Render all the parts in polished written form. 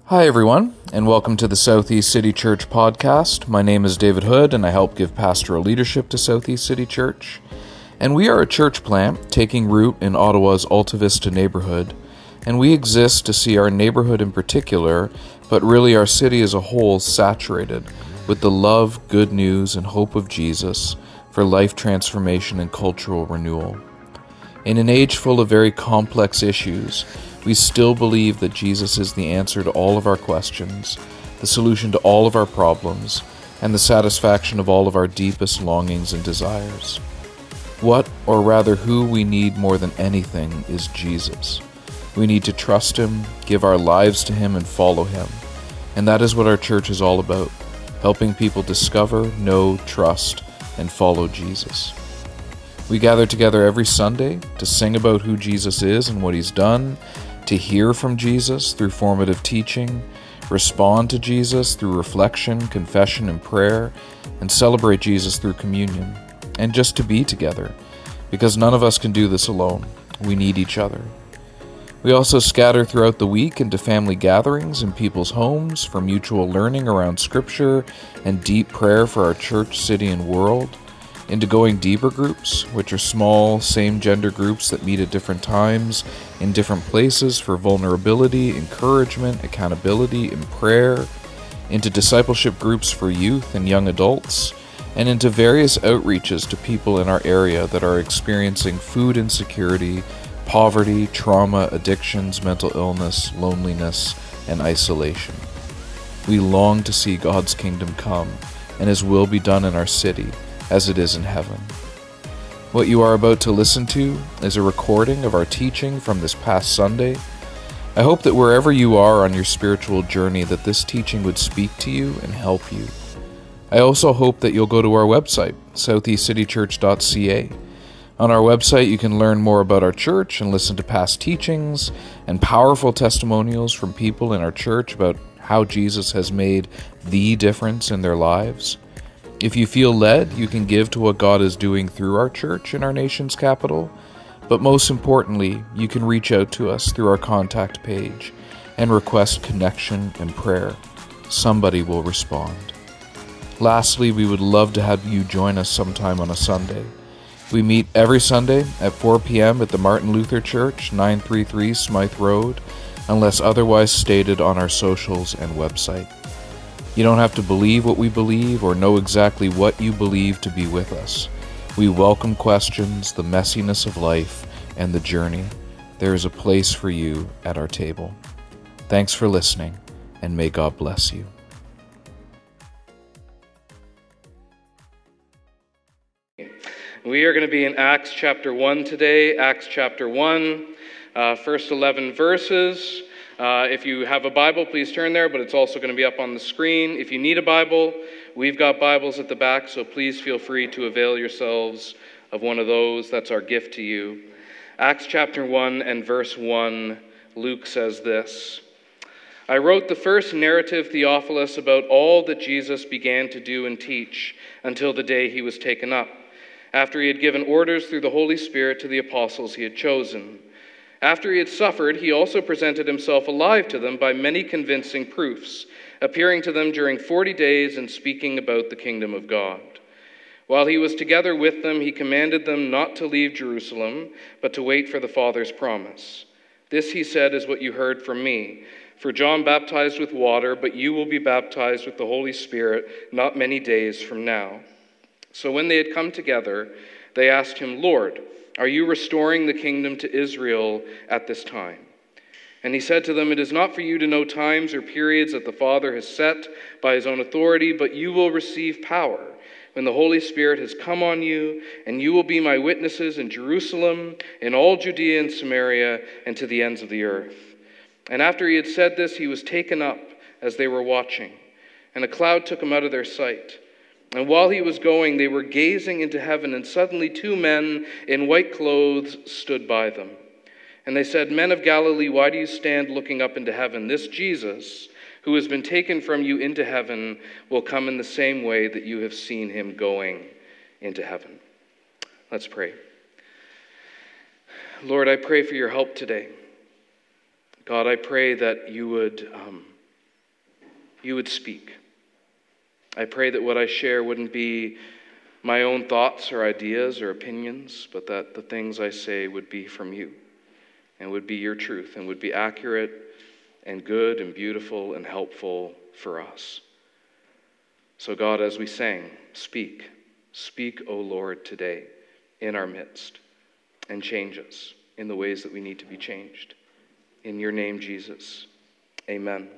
Hi everyone, and welcome to the Southeast City Church podcast. My name is David Hood, and I help give pastoral leadership to Southeast City Church. And we are a church plant taking root in Ottawa's Alta Vista neighborhood, and we exist to see our neighborhood in particular, but really our city as a whole, saturated with the love, good news, and hope of Jesus for life transformation and cultural renewal. In an age full of very complex issues, we still believe that Jesus is the answer to all of our questions, the solution to all of our problems, and the satisfaction of all of our deepest longings and desires. What, or rather who we need more than anything, is Jesus. We need to trust Him, give our lives to Him, and follow Him. And that is what our church is all about, helping people discover, know, trust, and follow Jesus. We gather together every Sunday to sing about who Jesus is and what He's done, to hear from Jesus through formative teaching, respond to Jesus through reflection, confession, and prayer, and celebrate Jesus through communion, and just to be together, because none of us can do this alone. We need each other. We also scatter throughout the week into family gatherings in people's homes for mutual learning around Scripture and deep prayer for our church, city, and world, into going deeper groups, which are small, same-gender groups that meet at different times, in different places for vulnerability, encouragement, accountability, and prayer, into discipleship groups for youth and young adults, and into various outreaches to people in our area that are experiencing food insecurity, poverty, trauma, addictions, mental illness, loneliness, and isolation. We long to see God's kingdom come, and His will be done in our city, as it is in heaven. What you are about to listen to is a recording of our teaching from this past Sunday. I hope that wherever you are on your spiritual journey, that this teaching would speak to you and help you. I also hope that you'll go to our website, southeastcitychurch.ca. On our website, you can learn more about our church and listen to past teachings and powerful testimonials from people in our church about how Jesus has made the difference in their lives. If you feel led, you can give to what God is doing through our church in our nation's capital. But most importantly, you can reach out to us through our contact page and request connection and prayer. Somebody will respond. Lastly, we would love to have you join us sometime on a Sunday. We meet every Sunday at 4 p.m. at the Martin Luther Church, 933 Smythe Road, unless otherwise stated on our socials and website. You don't have to believe what we believe or know exactly what you believe to be with us. We welcome questions, the messiness of life, and the journey. There is a place for you at our table. Thanks for listening, and may God bless you. We are going to be in Acts chapter 1 today. Acts chapter 1, first 11 verses. If you have a Bible, please turn there, but it's also going to be up on the screen. If you need a Bible, we've got Bibles at the back, so please feel free to avail yourselves of one of those. That's our gift to you. Acts chapter 1 and verse 1, Luke says this: I wrote the first narrative, Theophilus, about all that Jesus began to do and teach until the day he was taken up, after he had given orders through the Holy Spirit to the apostles he had chosen. After he had suffered, he also presented himself alive to them by many convincing proofs, appearing to them during 40 days and speaking about the kingdom of God. While he was together with them, he commanded them not to leave Jerusalem, but to wait for the Father's promise. This, he said, is what you heard from me. For John baptized with water, but you will be baptized with the Holy Spirit not many days from now. So when they had come together, they asked him, Lord, are you restoring the kingdom to Israel at this time? And he said to them, it is not for you to know times or periods that the Father has set by his own authority, but you will receive power when the Holy Spirit has come on you, and you will be my witnesses in Jerusalem, in all Judea and Samaria, and to the ends of the earth. And after he had said this, he was taken up as they were watching, and a cloud took him out of their sight. And while he was going, they were gazing into heaven, and suddenly 2 men in white clothes stood by them. And they said, Men of Galilee, why do you stand looking up into heaven? This Jesus, who has been taken from you into heaven, will come in the same way that you have seen him going into heaven. Let's pray. Lord, I pray for your help today. God, I pray that you would you would speak. I pray that what I share wouldn't be my own thoughts or ideas or opinions, but that the things I say would be from you and would be your truth and would be accurate and good and beautiful and helpful for us. So God, as we sang, speak. Speak, O Lord, today in our midst and change us in the ways that we need to be changed. In your name, Jesus. Amen.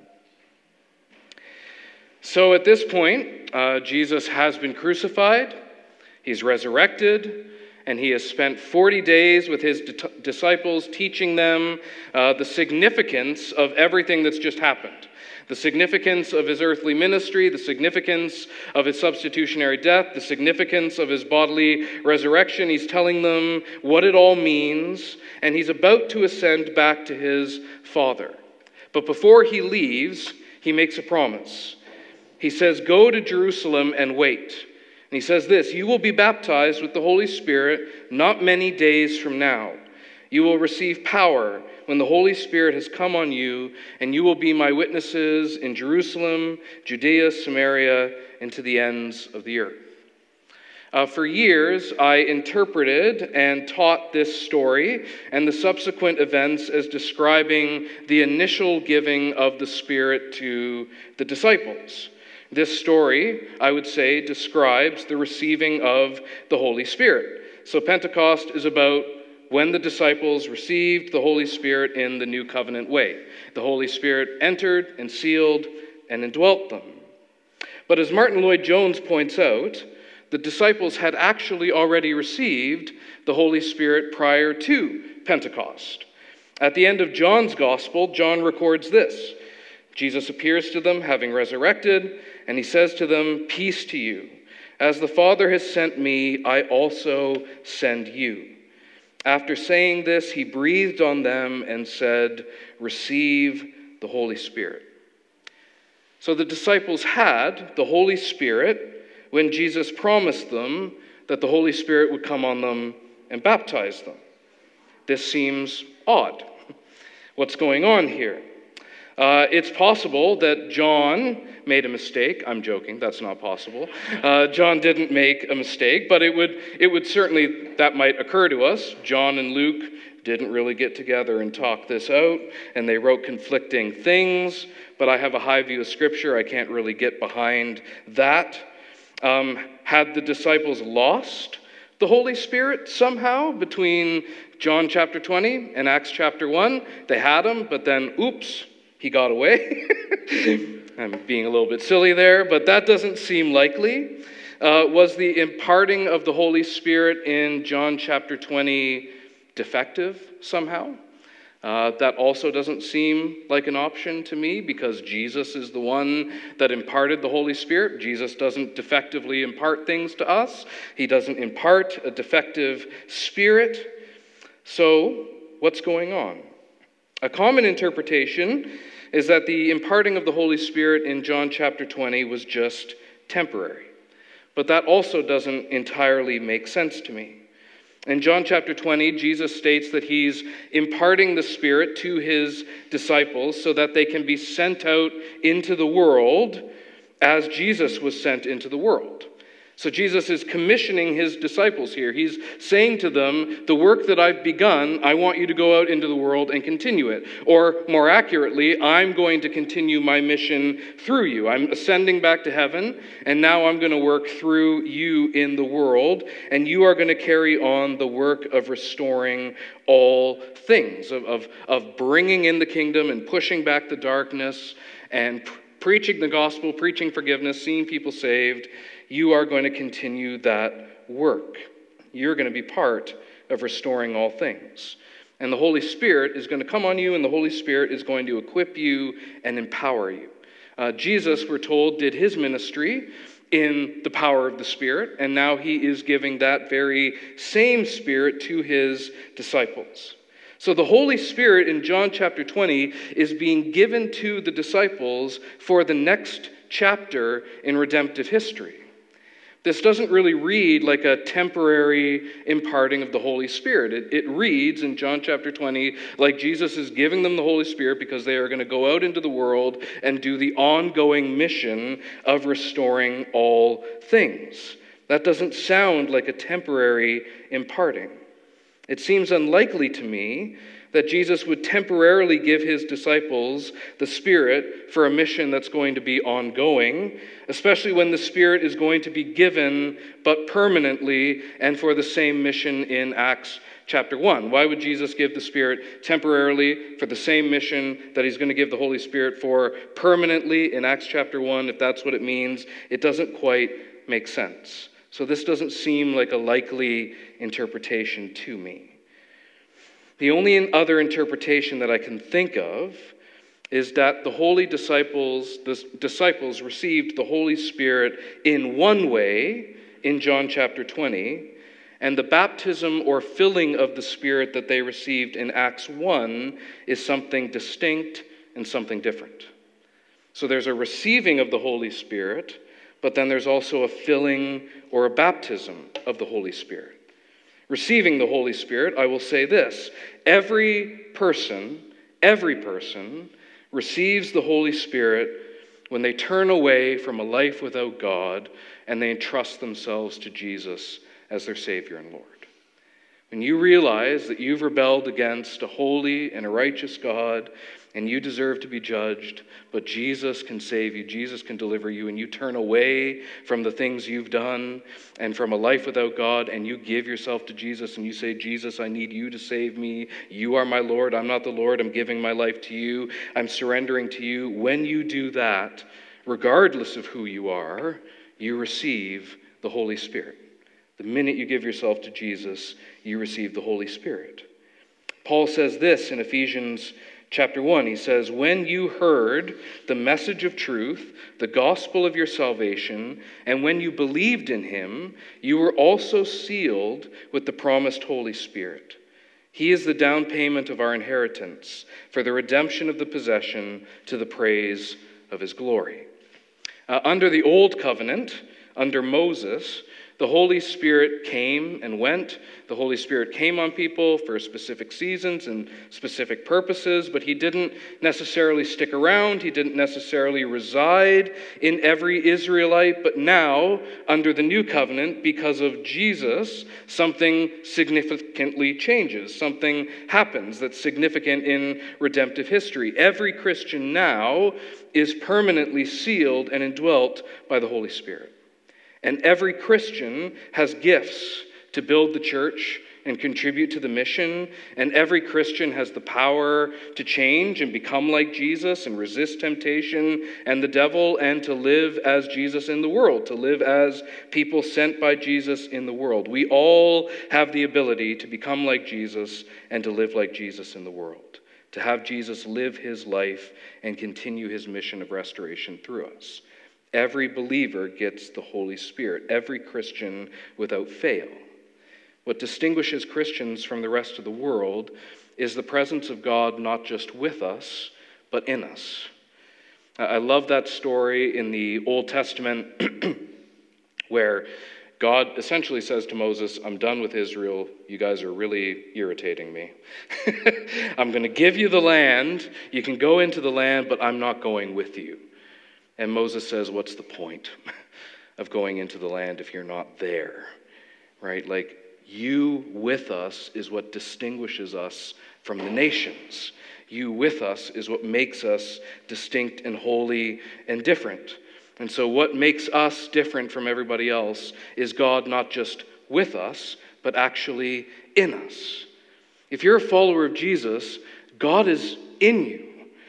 So at this point, Jesus has been crucified, he's resurrected, and he has spent 40 days with his disciples teaching them the significance of everything that's just happened. The significance of his earthly ministry, the significance of his substitutionary death, the significance of his bodily resurrection. He's telling them what it all means, and he's about to ascend back to his Father. But before he leaves, he makes a promise. He says, "Go to Jerusalem and wait." And he says this, "You will be baptized with the Holy Spirit not many days from now. You will receive power when the Holy Spirit has come on you, and you will be my witnesses in Jerusalem, Judea, Samaria, and to the ends of the earth." For years, I interpreted and taught this story and the subsequent events as describing the initial giving of the Spirit to the disciples. This story, I would say, describes the receiving of the Holy Spirit. So Pentecost is about when the disciples received the Holy Spirit in the new covenant way. The Holy Spirit entered and sealed and indwelt them. But as Martin Lloyd-Jones points out, the disciples had actually already received the Holy Spirit prior to Pentecost. At the end of John's Gospel, John records this. Jesus appears to them, having resurrected, and he says to them, "Peace to you. As the Father has sent me, I also send you." After saying this, he breathed on them and said, "Receive the Holy Spirit." So the disciples had the Holy Spirit when Jesus promised them that the Holy Spirit would come on them and baptize them. This seems odd. What's going on here? It's possible that John made a mistake. I'm joking, that's not possible. John didn't make a mistake, but it would certainly, that might occur to us. John and Luke didn't really get together and talk this out, and they wrote conflicting things, but I have a high view of Scripture. I can't really get behind that. Had the disciples lost the Holy Spirit somehow between John chapter 20 and Acts chapter 1? They had him, but then, oops, he got away. I'm being a little bit silly there, but that doesn't seem likely. Was the imparting of the Holy Spirit in John chapter 20 defective somehow? That also doesn't seem like an option to me because Jesus is the one that imparted the Holy Spirit. Jesus doesn't defectively impart things to us. He doesn't impart a defective spirit. So, what's going on? A common interpretation is that the imparting of the Holy Spirit in John chapter 20 was just temporary. But that also doesn't entirely make sense to me. In John chapter 20, Jesus states that he's imparting the Spirit to his disciples so that they can be sent out into the world as Jesus was sent into the world. So Jesus is commissioning his disciples here. He's saying to them, the work that I've begun, I want you to go out into the world and continue it. Or more accurately, I'm going to continue my mission through you. I'm ascending back to heaven, and now I'm going to work through you in the world, and you are going to carry on the work of restoring all things, of bringing in the kingdom and pushing back the darkness and preaching the gospel, preaching forgiveness, seeing people saved. You are going to continue that work. You're going to be part of restoring all things. And the Holy Spirit is going to come on you, and the Holy Spirit is going to equip you and empower you. Jesus, we're told, did his ministry in the power of the Spirit, and now he is giving that very same Spirit to his disciples. So the Holy Spirit in John chapter 20 is being given to the disciples for the next chapter in redemptive history. This doesn't really read like a temporary imparting of the Holy Spirit. It reads in John chapter 20 like Jesus is giving them the Holy Spirit because they are going to go out into the world and do the ongoing mission of restoring all things. That doesn't sound like a temporary imparting. It seems unlikely to me that Jesus would temporarily give his disciples the Spirit for a mission that's going to be ongoing, especially when the Spirit is going to be given but permanently and for the same mission in Acts chapter 1. Why would Jesus give the Spirit temporarily for the same mission that he's going to give the Holy Spirit for permanently in Acts chapter 1, if that's what it means? It doesn't quite make sense. So this doesn't seem like a likely interpretation to me. The only other interpretation that I can think of is that the disciples received the Holy Spirit in one way in John chapter 20, and the baptism or filling of the Spirit that they received in Acts 1 is something distinct and something different. So there's a receiving of the Holy Spirit, but then there's also a filling or a baptism of the Holy Spirit. Receiving the Holy Spirit, I will say this: every person receives the Holy Spirit when they turn away from a life without God and they entrust themselves to Jesus as their Savior and Lord. When you realize that you've rebelled against a holy and a righteous God and you deserve to be judged, but Jesus can save you, Jesus can deliver you, and you turn away from the things you've done and from a life without God, and you give yourself to Jesus and you say, Jesus, I need you to save me. You are my Lord. I'm not the Lord. I'm giving my life to you. I'm surrendering to you. When you do that, regardless of who you are, you receive the Holy Spirit. The minute you give yourself to Jesus, you receive the Holy Spirit. Paul says this in Ephesians chapter 1. He says, when you heard the message of truth, the gospel of your salvation, and when you believed in him, you were also sealed with the promised Holy Spirit. He is the down payment of our inheritance for the redemption of the possession to the praise of his glory. Under the old covenant, under Moses, the Holy Spirit came and went. The Holy Spirit came on people for specific seasons and specific purposes, but he didn't necessarily stick around. He didn't necessarily reside in every Israelite. But now, under the new covenant, because of Jesus, something significantly changes. Something happens that's significant in redemptive history. Every Christian now is permanently sealed and indwelt by the Holy Spirit. And every Christian has gifts to build the church and contribute to the mission. And every Christian has the power to change and become like Jesus and resist temptation and the devil and to live as Jesus in the world, to live as people sent by Jesus in the world. We all have the ability to become like Jesus and to live like Jesus in the world, to have Jesus live his life and continue his mission of restoration through us. Every believer gets the Holy Spirit, every Christian without fail. What distinguishes Christians from the rest of the world is the presence of God not just with us, but in us. I love that story in the Old Testament where God essentially says to Moses, I'm done with Israel. You guys are really irritating me. I'm going to give you the land. You can go into the land, but I'm not going with you. And Moses says, what's the point of going into the land if you're not there? Right? Like, you with us is what distinguishes us from the nations. You with us is what makes us distinct and holy and different. And so what makes us different from everybody else is God not just with us, but actually in us. If you're a follower of Jesus, God is in you.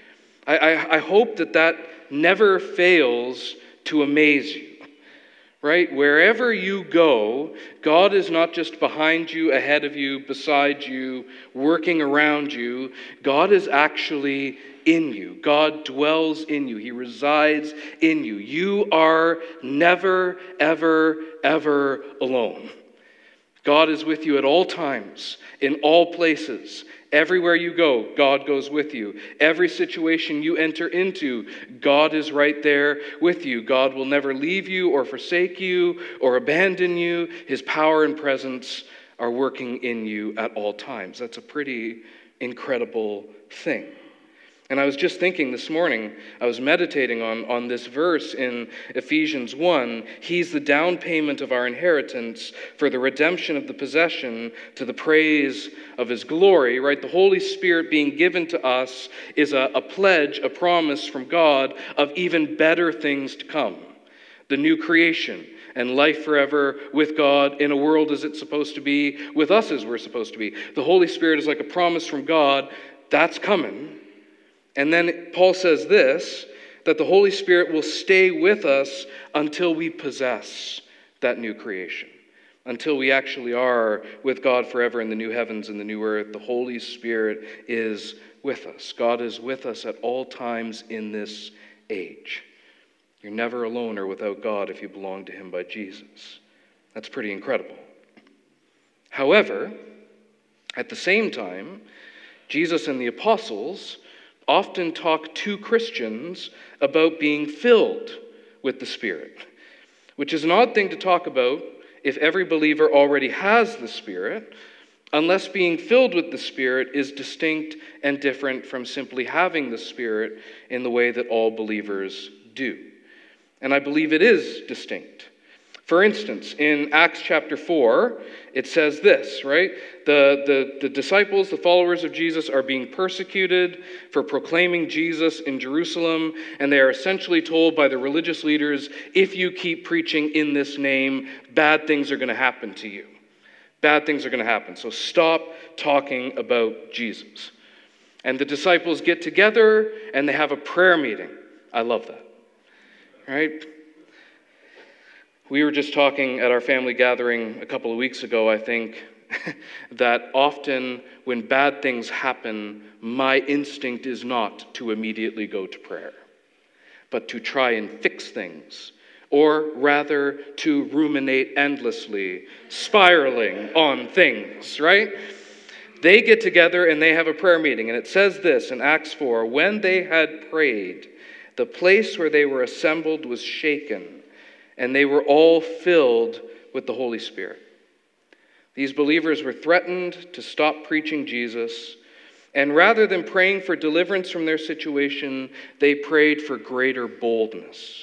I hope that never fails to amaze you, right? Wherever you go, God is not just behind you, ahead of you, beside you, working around you. God is actually in you. God dwells in you. He resides in you. You are never, ever, ever alone. God is with you at all times, in all places. Everywhere you go, God goes with you. Every situation you enter into, God is right there with you. God will never leave you or forsake you or abandon you. His power and presence are working in you at all times. That's a pretty incredible thing. And I was just thinking this morning, I was meditating on this verse in Ephesians 1. He's the down payment of our inheritance for the redemption of the possession to the praise of his glory, right? The Holy Spirit being given to us is a pledge, a promise from God of even better things to come. The new creation and life forever with God in a world as it's supposed to be, with us as we're supposed to be. The Holy Spirit is like a promise from God. That's coming. And then Paul says this, that the Holy Spirit will stay with us until we possess that new creation. Until we actually are with God forever in the new heavens and the new earth. The Holy Spirit is with us. God is with us at all times in this age. You're never alone or without God if you belong to him by Jesus. That's pretty incredible. However, at the same time, Jesus and the apostles often talk to Christians about being filled with the Spirit, which is an odd thing to talk about if every believer already has the Spirit, unless being filled with the Spirit is distinct and different from simply having the Spirit in the way that all believers do. And I believe it is distinct. For instance, in Acts chapter 4, it says this, right? The disciples, the followers of Jesus, are being persecuted for proclaiming Jesus in Jerusalem, and they are essentially told by the religious leaders, if you keep preaching in this name, bad things are going to happen to you. Bad things are going to happen. So stop talking about Jesus. And the disciples get together, and they have a prayer meeting. I love that. Right? We were just talking at our family gathering a couple of weeks ago, I think, that often when bad things happen, my instinct is not to immediately go to prayer, but to try and fix things, or rather to ruminate endlessly, spiraling on things, right? They get together and they have a prayer meeting, and it says this in Acts 4, when they had prayed, the place where they were assembled was shaken, and they were all filled with the Holy Spirit. These believers were threatened to stop preaching Jesus, and rather than praying for deliverance from their situation, they prayed for greater boldness.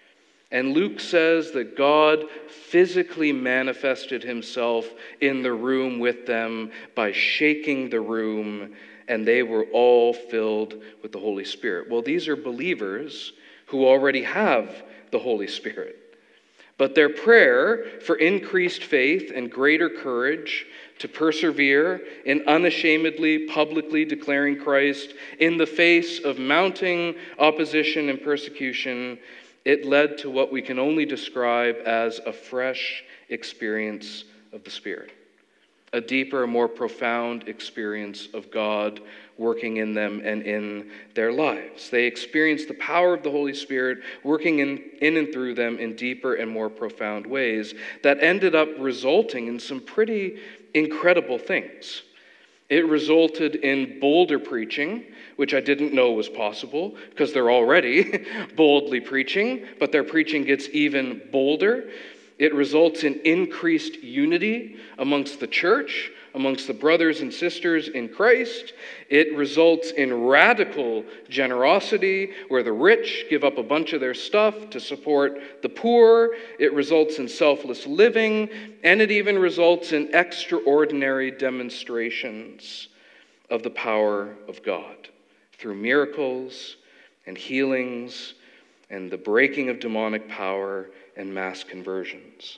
And Luke says that God physically manifested himself in the room with them by shaking the room, and they were all filled with the Holy Spirit. Well, these are believers who already have the Holy Spirit. But their prayer for increased faith and greater courage to persevere in unashamedly, publicly declaring Christ in the face of mounting opposition and persecution, it led to what we can only describe as a fresh experience of the Spirit. A deeper, more profound experience of God working in them and in their lives. They experienced the power of the Holy Spirit working in and through them in deeper and more profound ways that ended up resulting in some pretty incredible things. It resulted in bolder preaching, which I didn't know was possible because they're already boldly preaching, but their preaching gets even bolder. It results in increased unity amongst the church, amongst the brothers and sisters in Christ. It results in radical generosity, where the rich give up a bunch of their stuff to support the poor. It results in selfless living, and it even results in extraordinary demonstrations of the power of God through miracles and healings and the breaking of demonic power and mass conversions.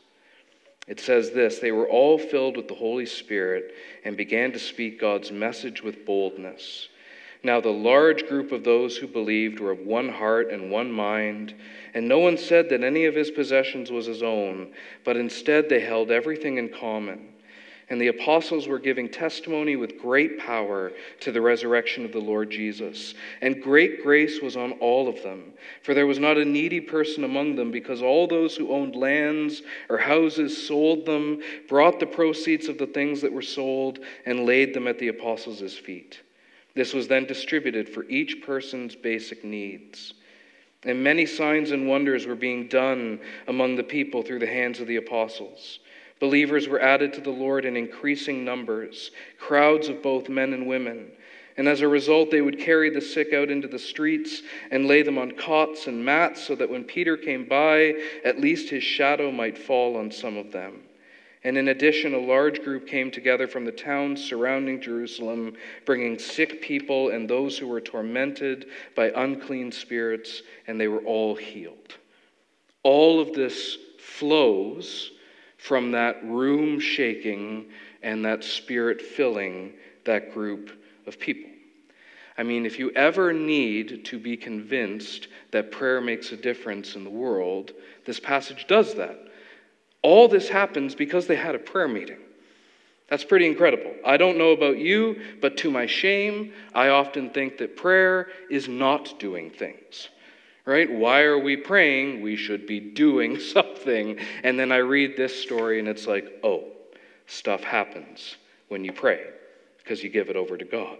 It says this, they were all filled with the Holy Spirit and began to speak God's message with boldness. Now the large group of those who believed were of one heart and one mind, and no one said that any of his possessions was his own, but instead they held everything in common. And the apostles were giving testimony with great power to the resurrection of the Lord Jesus. And great grace was on all of them. For there was not a needy person among them, because all those who owned lands or houses sold them, brought the proceeds of the things that were sold, and laid them at the apostles' feet. This was then distributed for each person's basic needs. And many signs and wonders were being done among the people through the hands of the apostles. Believers were added to the Lord in increasing numbers, crowds of both men and women. And as a result, they would carry the sick out into the streets and lay them on cots and mats, so that when Peter came by, at least his shadow might fall on some of them. And in addition, a large group came together from the towns surrounding Jerusalem, bringing sick people and those who were tormented by unclean spirits, and they were all healed. All of this flows from that room shaking and that spirit filling that group of people. I mean, if you ever need to be convinced that prayer makes a difference in the world, this passage does that. All this happens because they had a prayer meeting. That's pretty incredible. I don't know about you, but to my shame, I often think that prayer is not doing things. Right? Why are we praying? We should be doing something. And then I read this story and it's like, oh, stuff happens when you pray because you give it over to God.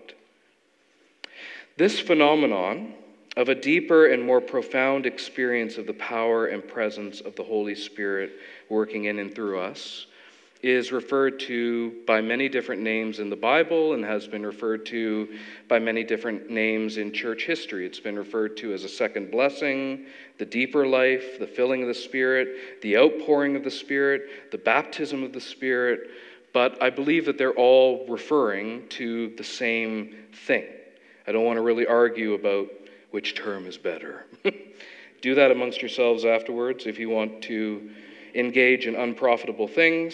This phenomenon of a deeper and more profound experience of the power and presence of the Holy Spirit working in and through us is referred to by many different names in the Bible and has been referred to by many different names in church history. It's been referred to as a second blessing, the deeper life, the filling of the Spirit, the outpouring of the Spirit, the baptism of the Spirit, but I believe that they're all referring to the same thing. I don't want to really argue about which term is better. Do that amongst yourselves afterwards if you want to engage in unprofitable things.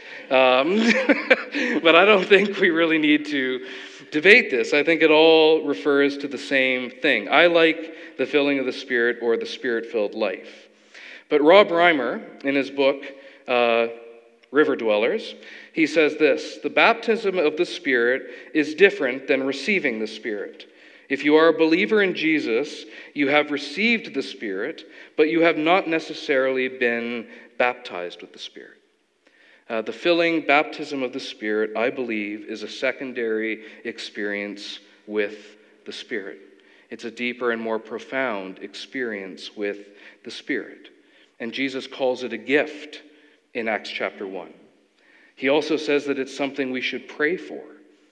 But I don't think we really need to debate this. I think it all refers to the same thing. I like the filling of the Spirit or the Spirit-filled life. But Rob Reimer, in his book, River Dwellers, he says this: the baptism of the Spirit is different than receiving the Spirit. If you are a believer in Jesus, you have received the Spirit, but you have not necessarily been baptized with the Spirit. The filling baptism of the Spirit, I believe, is a secondary experience with the Spirit. It's a deeper and more profound experience with the Spirit. And Jesus calls it a gift in Acts chapter 1. He also says that it's something we should pray for.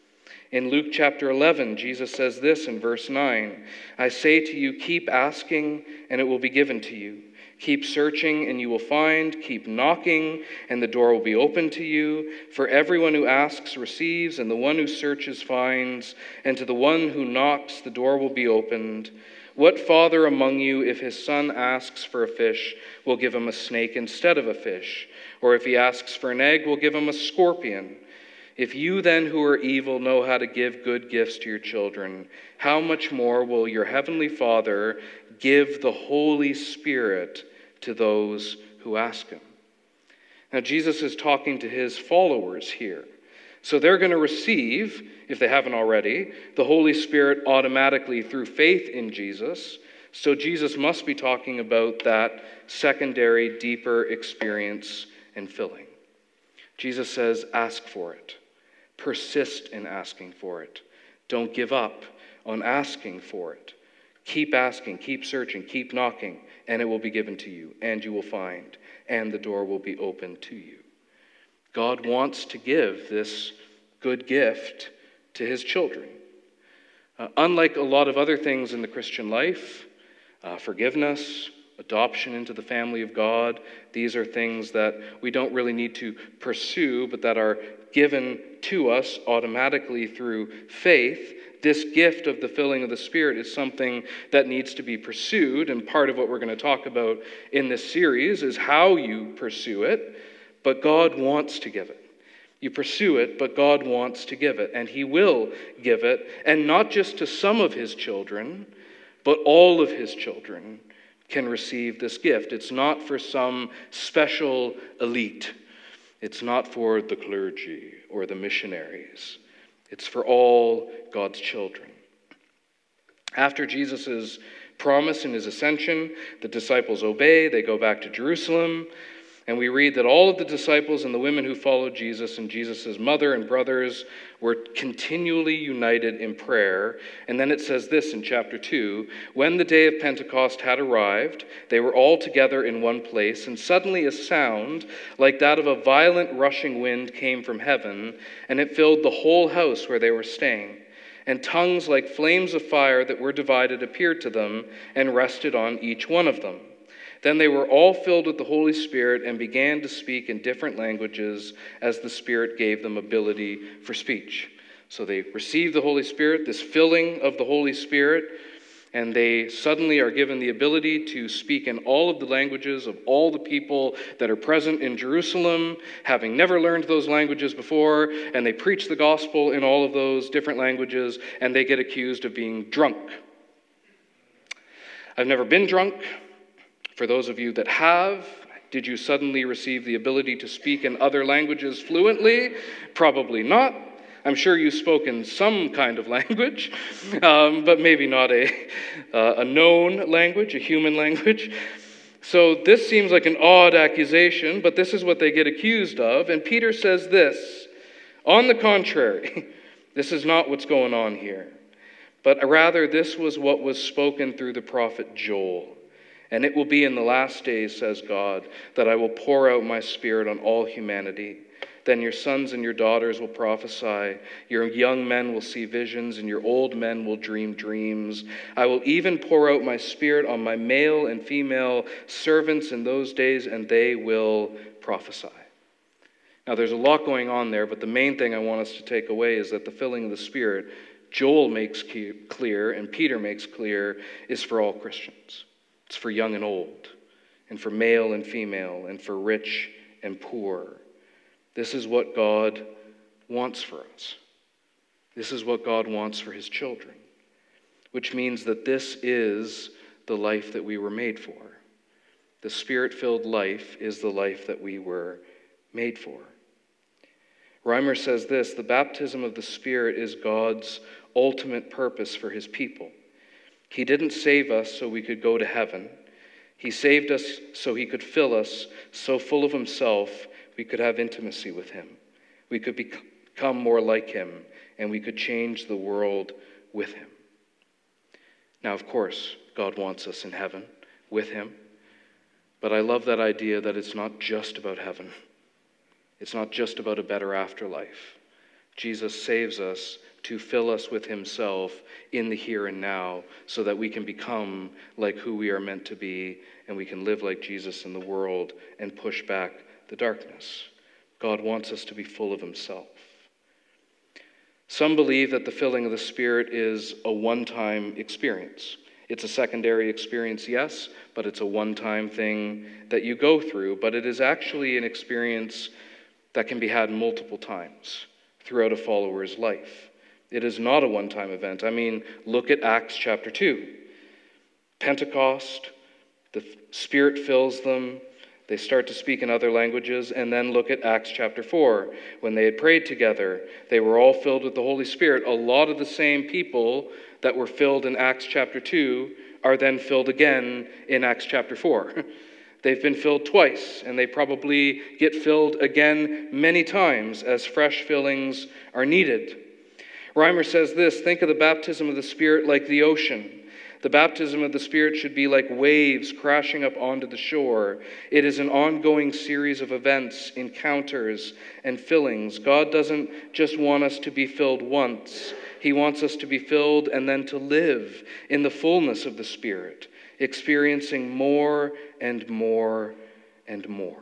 In Luke chapter 11, Jesus says this in verse 9, I say to you, keep asking, and it will be given to you. Keep searching, and you will find. Keep knocking, and the door will be opened to you. For everyone who asks receives, and the one who searches finds. And to the one who knocks, the door will be opened. What father among you, if his son asks for a fish, will give him a snake instead of a fish? Or if he asks for an egg, will give him a scorpion? If you then who are evil know how to give good gifts to your children, how much more will your heavenly Father give the Holy Spirit to those who ask him? Now, Jesus is talking to his followers here. So they're going to receive, if they haven't already, the Holy Spirit automatically through faith in Jesus. So Jesus must be talking about that secondary, deeper experience and filling. Jesus says, ask for it. Persist in asking for it. Don't give up on asking for it. Keep asking, keep searching, keep knocking, and it will be given to you, and you will find, and the door will be opened to you. God wants to give this good gift to his children. Unlike a lot of other things in the Christian life, forgiveness, adoption into the family of God, these are things that we don't really need to pursue, but that are given to us automatically through faith. This gift of the filling of the Spirit is something that needs to be pursued, and part of what we're going to talk about in this series is how you pursue it, but God wants to give it. You pursue it, but God wants to give it, and he will give it, and not just to some of his children, but all of his children can receive this gift. It's not for some special elite. It's not for the clergy or the missionaries. It's for all God's children. After Jesus' promise in his ascension, the disciples obey. They go back to Jerusalem. And we read that all of the disciples and the women who followed Jesus and Jesus' mother and brothers were continually united in prayer. And then it says this in chapter 2, when the day of Pentecost had arrived, they were all together in one place, and suddenly a sound like that of a violent rushing wind came from heaven, and it filled the whole house where they were staying. And tongues like flames of fire that were divided appeared to them and rested on each one of them. Then they were all filled with the Holy Spirit and began to speak in different languages as the Spirit gave them ability for speech. So they received the Holy Spirit, this filling of the Holy Spirit, and they suddenly are given the ability to speak in all of the languages of all the people that are present in Jerusalem, having never learned those languages before, and they preach the gospel in all of those different languages, and they get accused of being drunk. I've never been drunk. For those of you that have, did you suddenly receive the ability to speak in other languages fluently? Probably not. I'm sure you spoke in some kind of language, but maybe not a known language, a human language. So this seems like an odd accusation, but this is what they get accused of. And Peter says this, on the contrary, this is not what's going on here, but rather this was what was spoken through the prophet Joel. And it will be in the last days, says God, that I will pour out my Spirit on all humanity. Then your sons and your daughters will prophesy, your young men will see visions, and your old men will dream dreams. I will even pour out my Spirit on my male and female servants in those days, and they will prophesy. Now there's a lot going on there, but the main thing I want us to take away is that the filling of the Spirit, Joel makes clear, and Peter makes clear, is for all Christians. It's for young and old, and for male and female, and for rich and poor. This is what God wants for us. This is what God wants for his children, which means that this is the life that we were made for. The Spirit-filled life is the life that we were made for. Reimer says this, the baptism of the Spirit is God's ultimate purpose for his people. He didn't save us so we could go to heaven. He saved us so he could fill us so full of himself we could have intimacy with him. We could become more like him, and we could change the world with him. Now, of course, God wants us in heaven with him, but I love that idea that it's not just about heaven. It's not just about a better afterlife. Jesus saves us to fill us with himself in the here and now so that we can become like who we are meant to be and we can live like Jesus in the world and push back the darkness. God wants us to be full of himself. Some believe that the filling of the Spirit is a one-time experience. It's a secondary experience, yes, but it's a one-time thing that you go through, but it is actually an experience that can be had multiple times throughout a follower's life. It is not a one-time event. I mean, look at Acts chapter 2. Pentecost, the Spirit fills them. They start to speak in other languages. And then look at Acts chapter 4. When they had prayed together, they were all filled with the Holy Spirit. A lot of the same people that were filled in Acts chapter 2 are then filled again in Acts chapter 4. They've been filled twice, and they probably get filled again many times as fresh fillings are needed. Reimer says this, think of the baptism of the Spirit like the ocean. The baptism of the Spirit should be like waves crashing up onto the shore. It is an ongoing series of events, encounters, and fillings. God doesn't just want us to be filled once. He wants us to be filled and then to live in the fullness of the Spirit, experiencing more and more and more.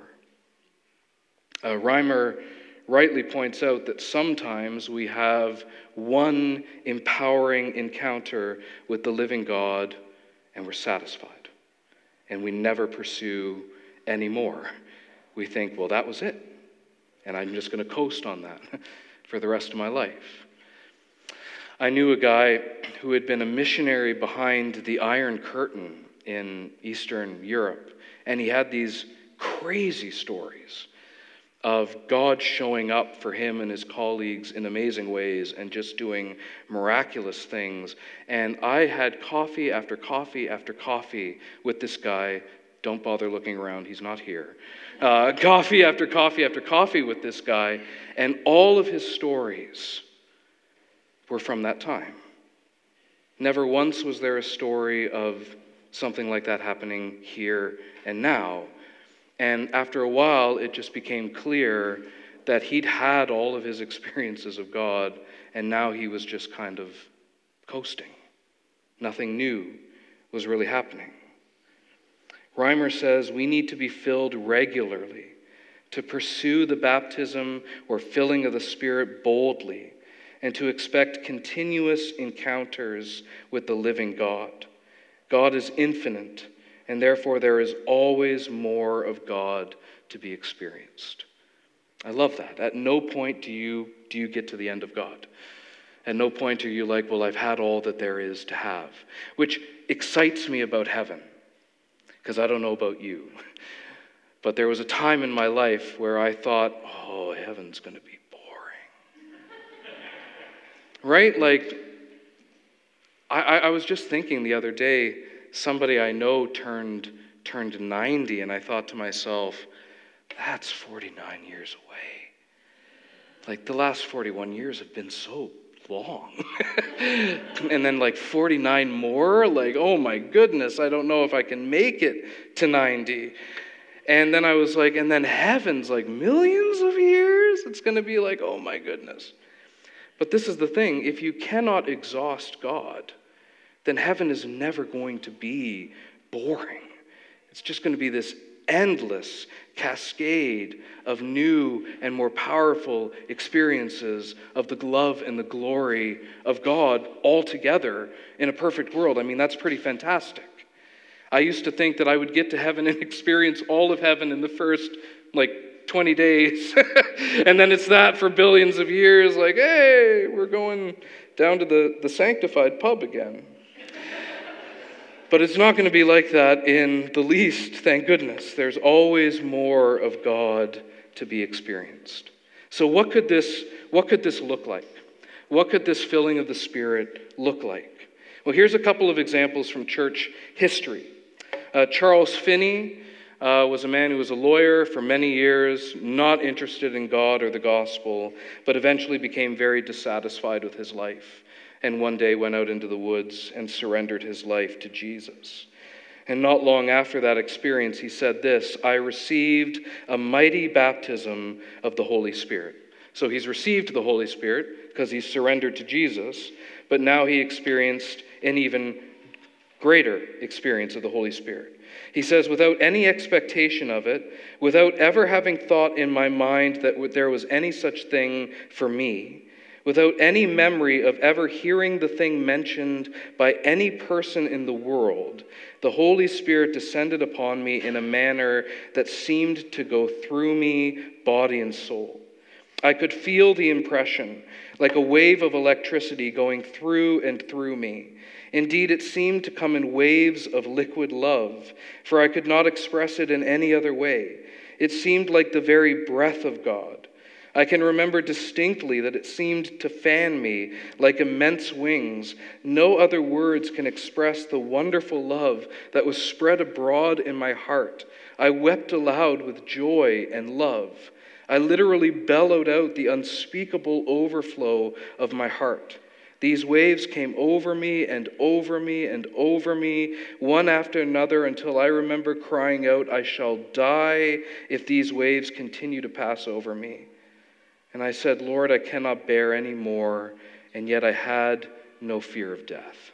Reimer rightly points out that sometimes we have one empowering encounter with the living God and we're satisfied. And we never pursue any more. We think, well, that was it. And I'm just going to coast on that for the rest of my life. I knew a guy who had been a missionary behind the Iron Curtain in Eastern Europe. And he had these crazy stories of God showing up for him and his colleagues in amazing ways and just doing miraculous things. And I had coffee after coffee after coffee with this guy. Don't bother looking around, he's not here. Coffee after coffee after coffee with this guy, and all of his stories were from that time. Never once was there a story of something like that happening here and now. And after a while, it just became clear that he'd had all of his experiences of God, and now he was just kind of coasting. Nothing new was really happening. Reimer says we need to be filled regularly, to pursue the baptism or filling of the Spirit boldly, and to expect continuous encounters with the living God. God is infinite, and therefore there is always more of God to be experienced. I love that. At no point do you get to the end of God. At no point are you like, well, I've had all that there is to have, which excites me about heaven, because I don't know about you. But there was a time in my life where I thought, oh, heaven's going to be boring. Right? Like, I was just thinking the other day, somebody I know turned 90, and I thought to myself, that's 49 years away. Like, the last 41 years have been so long. And then like 49 more, like, oh my goodness, I don't know if I can make it to 90. And then I was like, and then heaven's like millions of years? It's going to be like, oh my goodness. But this is the thing, if you cannot exhaust God, then heaven is never going to be boring. It's just going to be this endless cascade of new and more powerful experiences of the love and the glory of God all together in a perfect world. I mean, that's pretty fantastic. I used to think that I would get to heaven and experience all of heaven in the first, 20 days. And then it's that for billions of years, like, hey, we're going down to the sanctified pub again. But it's not going to be like that in the least, thank goodness. There's always more of God to be experienced. So what could this look like? What could this filling of the Spirit look like? Well, here's a couple of examples from church history. Charles Finney was a man who was a lawyer for many years, not interested in God or the gospel, but eventually became very dissatisfied with his life, and one day went out into the woods and surrendered his life to Jesus. And not long after that experience, he said this, I received a mighty baptism of the Holy Spirit. So he's received the Holy Spirit because he's surrendered to Jesus, but now he experienced an even greater experience of the Holy Spirit. He says, without any expectation of it, without ever having thought in my mind that there was any such thing for me, without any memory of ever hearing the thing mentioned by any person in the world, the Holy Spirit descended upon me in a manner that seemed to go through me, body and soul. I could feel the impression, like a wave of electricity going through and through me. Indeed, it seemed to come in waves of liquid love, for I could not express it in any other way. It seemed like the very breath of God. I can remember distinctly that it seemed to fan me like immense wings. No other words can express the wonderful love that was spread abroad in my heart. I wept aloud with joy and love. I literally bellowed out the unspeakable overflow of my heart. These waves came over me and over me and over me, one after another, until I remember crying out, I shall die if these waves continue to pass over me. And I said, Lord, I cannot bear any more, and yet I had no fear of death.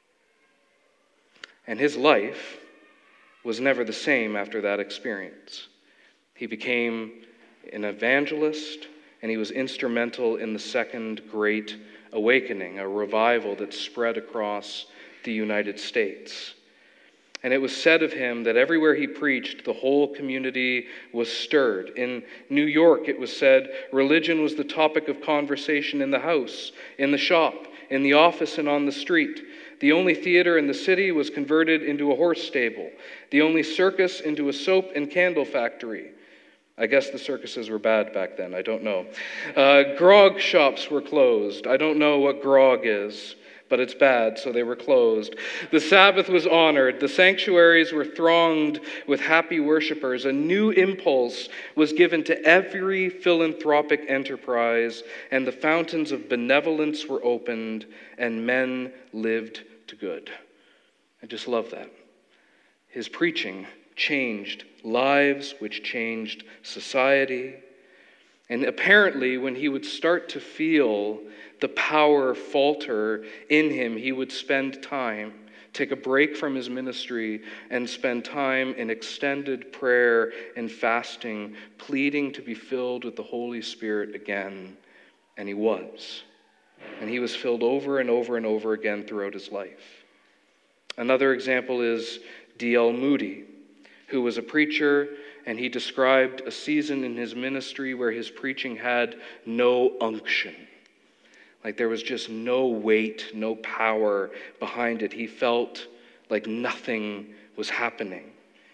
And his life was never the same after that experience. He became an evangelist, and he was instrumental in the Second Great Awakening, a revival that spread across the United States. And it was said of him that everywhere he preached, the whole community was stirred. In New York, it was said religion was the topic of conversation in the house, in the shop, in the office, and on the street. The only theater in the city was converted into a horse stable. The only circus into a soap and candle factory. I guess the circuses were bad back then. I don't know. Grog shops were closed. I don't know what grog is, but it's bad, so they were closed. The Sabbath was honored. The sanctuaries were thronged with happy worshipers. A new impulse was given to every philanthropic enterprise, and the fountains of benevolence were opened, and men lived to good. I just love that. His preaching changed lives, which changed society. And apparently, when he would start to feel the power falter in him, he would spend time, take a break from his ministry, and spend time in extended prayer and fasting, pleading to be filled with the Holy Spirit again. And he was. And he was filled over and over and over again throughout his life. Another example is D.L. Moody, who was a preacher, and he described a season in his ministry where his preaching had no unction. Like there was just no weight, no power behind it. He felt like nothing was happening.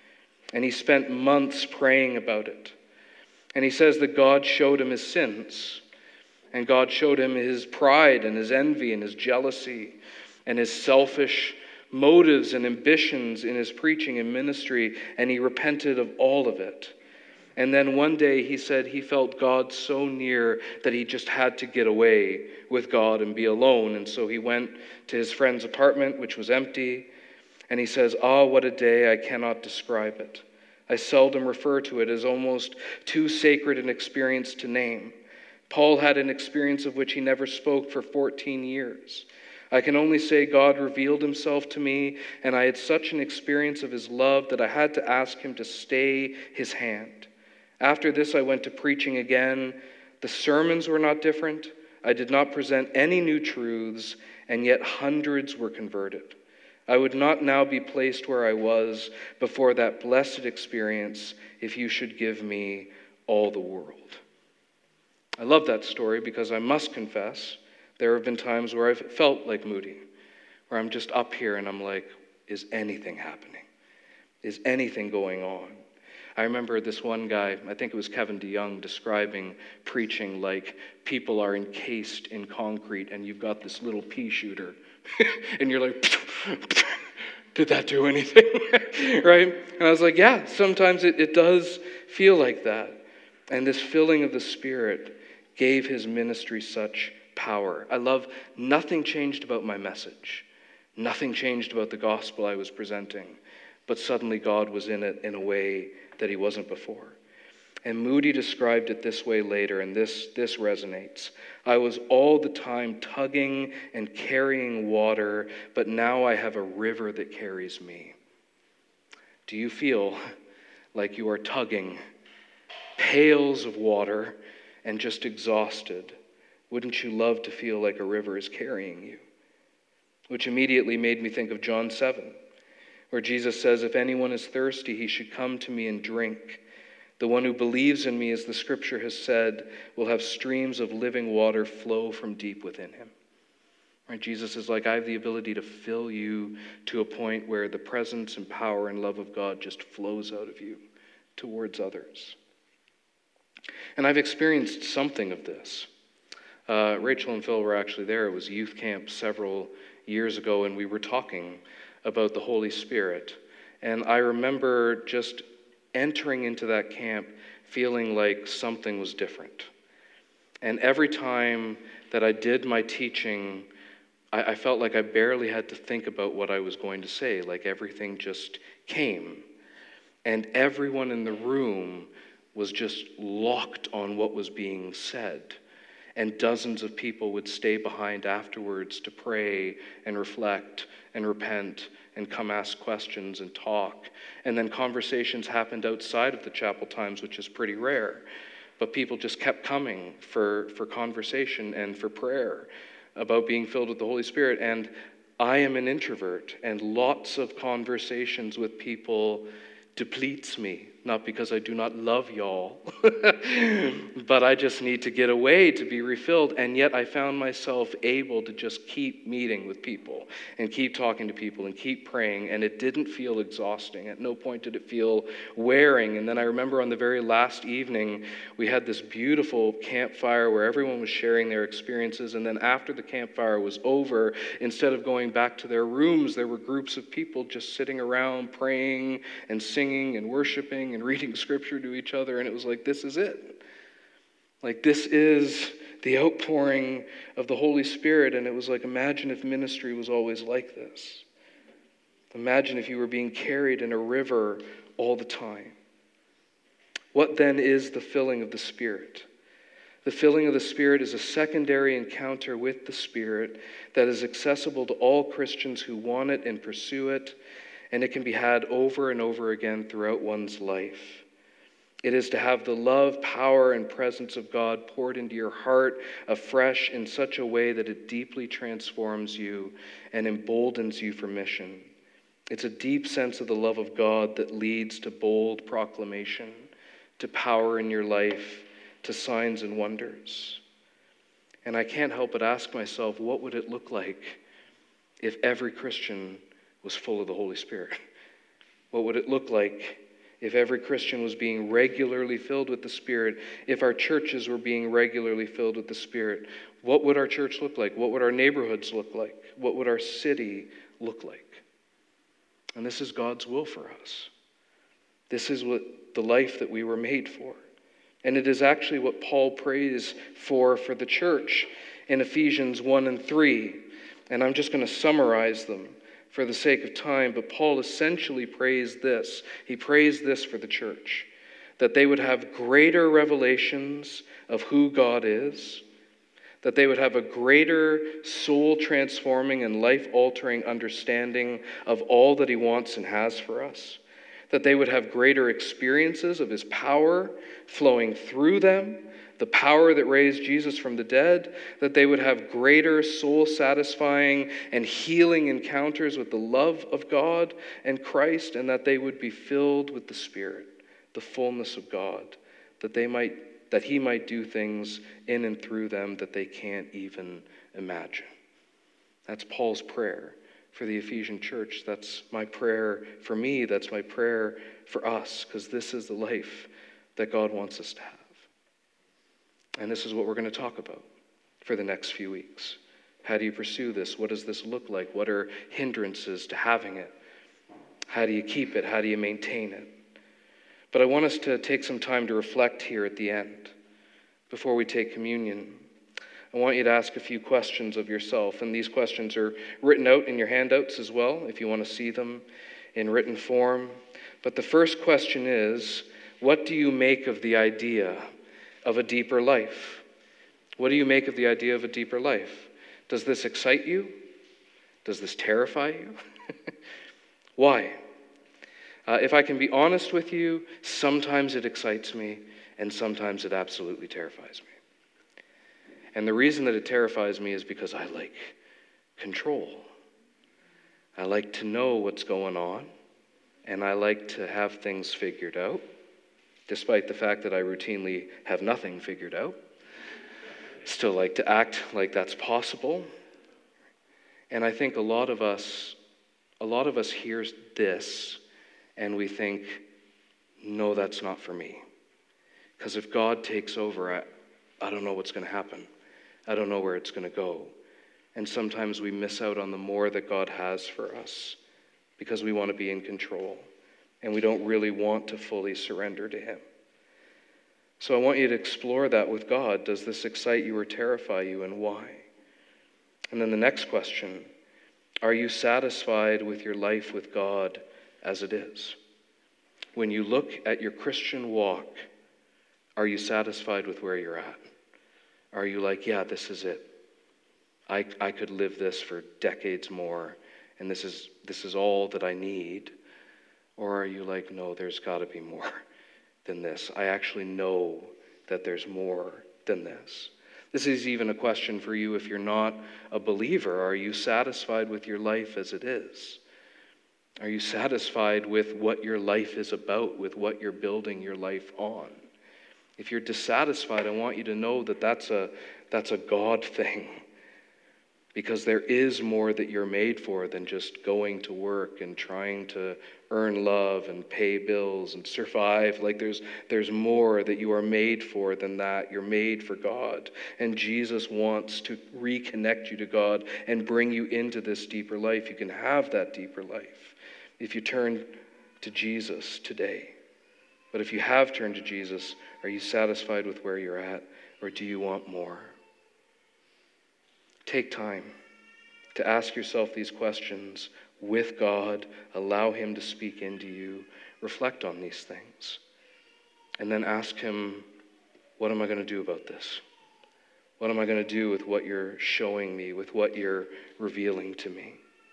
And he spent months praying about it. And he says that God showed him his sins. And God showed him his pride and his envy and his jealousy and his selfish motives and ambitions in his preaching and ministry, and he repented of all of it. And then one day he said he felt God so near that he just had to get away with God and be alone. And so he went to his friend's apartment, which was empty, and he says, "Ah, what a day, I cannot describe it. I seldom refer to it as almost too sacred an experience to name. Paul had an experience of which he never spoke for 14 years. I can only say God revealed himself to me, and I had such an experience of his love that I had to ask him to stay his hand. After this, I went to preaching again. The sermons were not different. I did not present any new truths, and yet hundreds were converted. I would not now be placed where I was before that blessed experience if you should give me all the world." I love that story because I must confess, there have been times where I've felt like Moody, where I'm just up here and I'm like, is anything happening? Is anything going on? I remember this one guy, I think it was Kevin DeYoung, describing preaching like people are encased in concrete and you've got this little pea shooter and you're like, did that do anything? Right? And I was like, yeah, sometimes it does feel like that. And this filling of the Spirit gave his ministry such power. I love nothing changed about my message. Nothing changed about the gospel I was presenting. But suddenly God was in it in a way that he wasn't before. And Moody described it this way later, and this resonates. I was all the time tugging and carrying water, but now I have a river that carries me. Do you feel like you are tugging pails of water and just exhausted? Wouldn't you love to feel like a river is carrying you? Which immediately made me think of John 7, where Jesus says, if anyone is thirsty, he should come to me and drink. The one who believes in me, as the scripture has said, will have streams of living water flow from deep within him. Right? Jesus is like, I have the ability to fill you to a point where the presence and power and love of God just flows out of you towards others. And I've experienced something of this. Rachel and Phil were actually there. It was youth camp several years ago, and we were talking about the Holy Spirit. And I remember just entering into that camp feeling like something was different. And every time that I did my teaching, I felt like I barely had to think about what I was going to say, like everything just came. And everyone in the room was just locked on what was being said. And dozens of people would stay behind afterwards to pray and reflect and repent and come ask questions and talk. And then conversations happened outside of the chapel times, which is pretty rare. But people just kept coming for conversation and for prayer about being filled with the Holy Spirit. And I am an introvert, and lots of conversations with people depletes me. not because I do not love y'all, but I just need to get away to be refilled. And yet I found myself able to just keep meeting with people and keep talking to people and keep praying, and it didn't feel exhausting. At no point did it feel wearing. And then I remember on the very last evening, we had this beautiful campfire where everyone was sharing their experiences, and then after the campfire was over, instead of going back to their rooms, there were groups of people just sitting around praying and singing and worshiping and reading scripture to each other, and it was like, this is it. Like, this is the outpouring of the Holy Spirit. And it was like, imagine if ministry was always like this. Imagine if you were being carried in a river all the time. What then is the filling of the Spirit? The filling of the Spirit is a secondary encounter with the Spirit that is accessible to all Christians who want it and pursue it, and it can be had over and over again throughout one's life. It is to have the love, power, and presence of God poured into your heart afresh in such a way that it deeply transforms you and emboldens you for mission. It's a deep sense of the love of God that leads to bold proclamation, to power in your life, to signs and wonders. And I can't help but ask myself, what would it look like if every Christian was full of the Holy Spirit? What would it look like if every Christian was being regularly filled with the Spirit? If our churches were being regularly filled with the Spirit? What would our church look like? What would our neighborhoods look like? What would our city look like? And this is God's will for us. This is what the life that we were made for. And it is actually what Paul prays for the church in Ephesians 1 and 3. And I'm just going to summarize them for the sake of time, but Paul essentially prays this. He prays this for the church, that they would have greater revelations of who God is, that they would have a greater soul-transforming and life-altering understanding of all that he wants and has for us, that they would have greater experiences of his power flowing through them, the power that raised Jesus from the dead, that they would have greater soul-satisfying and healing encounters with the love of God and Christ, and that they would be filled with the Spirit, the fullness of God, that he might do things in and through them that they can't even imagine. That's Paul's prayer for the Ephesian church. That's my prayer for me. That's my prayer for us, because this is the life that God wants us to have. And this is what we're going to talk about for the next few weeks. How do you pursue this? What does this look like? What are hindrances to having it? How do you keep it? How do you maintain it? But I want us to take some time to reflect here at the end before we take communion. I want you to ask a few questions of yourself, and these questions are written out in your handouts as well, if you want to see them in written form. But the first question is, what do you make of the idea of a deeper life? What do you make of the idea of a deeper life? Does this excite you? Does this terrify you? Why? If I can be honest with you, sometimes it excites me, and sometimes it absolutely terrifies me. And the reason that it terrifies me is because I like control. I like to know what's going on, and I like to have things figured out, despite the fact that I routinely have nothing figured out. Still like to act like that's possible. And I think a lot of us hear this, and we think, no, that's not for me. Because if God takes over, I don't know what's going to happen. I don't know where it's going to go. And sometimes we miss out on the more that God has for us because we want to be in control and we don't really want to fully surrender to him. So I want you to explore that with God. Does this excite you or terrify you, and why? And then the next question, are you satisfied with your life with God as it is? When you look at your Christian walk, are you satisfied with where you're at? Are you like, yeah, this is it. I could live this for decades more, and this is all that I need? Or are you like, no, there's got to be more than this. I actually know that there's more than this. This is even a question for you if you're not a believer. Are you satisfied with your life as it is? Are you satisfied with what your life is about, with what you're building your life on? If you're dissatisfied, I want you to know that that's a God thing. Because there is more that you're made for than just going to work and trying to earn love and pay bills and survive. Like there's more that you are made for than that. You're made for God. And Jesus wants to reconnect you to God and bring you into this deeper life. You can have that deeper life if you turn to Jesus today. But if you have turned to Jesus, are you satisfied with where you're at, or do you want more? Take time to ask yourself these questions with God. Allow him to speak into you. Reflect on these things. And then ask him, what am I going to do about this? What am I going to do with what you're showing me, with what you're revealing to me?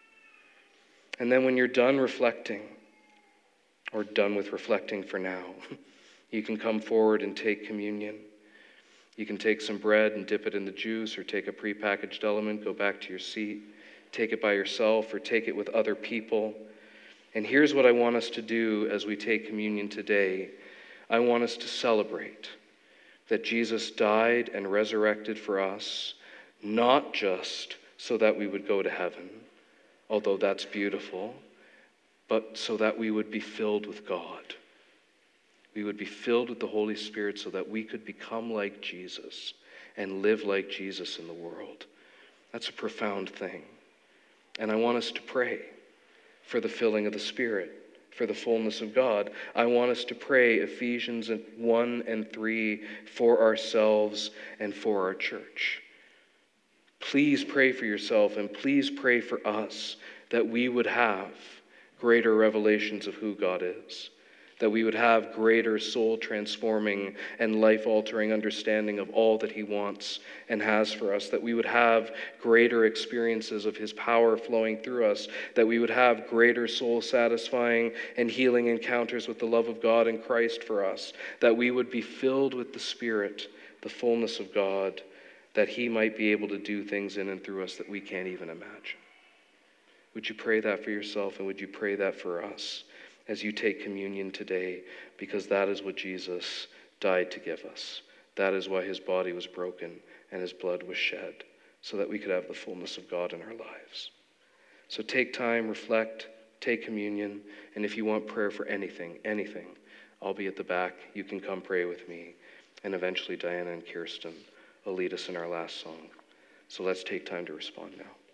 And then when you're done reflecting, or done with reflecting for now, you can come forward and take communion. You can take some bread and dip it in the juice, or take a prepackaged element, go back to your seat, take it by yourself, or take it with other people. And here's what I want us to do as we take communion today. I want us to celebrate that Jesus died and resurrected for us, not just so that we would go to heaven, although that's beautiful, but so that we would be filled with God. We would be filled with the Holy Spirit so that we could become like Jesus and live like Jesus in the world. That's a profound thing. And I want us to pray for the filling of the Spirit, for the fullness of God. I want us to pray Ephesians 1 and 3 for ourselves and for our church. Please pray for yourself, and please pray for us that we would have greater revelations of who God is, that we would have greater soul-transforming and life-altering understanding of all that he wants and has for us, that we would have greater experiences of his power flowing through us, that we would have greater soul-satisfying and healing encounters with the love of God in Christ for us, that we would be filled with the Spirit, the fullness of God, that he might be able to do things in and through us that we can't even imagine. Would you pray that for yourself, and would you pray that for us as you take communion today, because that is what Jesus died to give us. That is why his body was broken and his blood was shed, so that we could have the fullness of God in our lives. So take time, reflect, take communion, and if you want prayer for anything, I'll be at the back. You can come pray with me, and eventually Diana and Kirsten will lead us in our last song. So let's take time to respond now.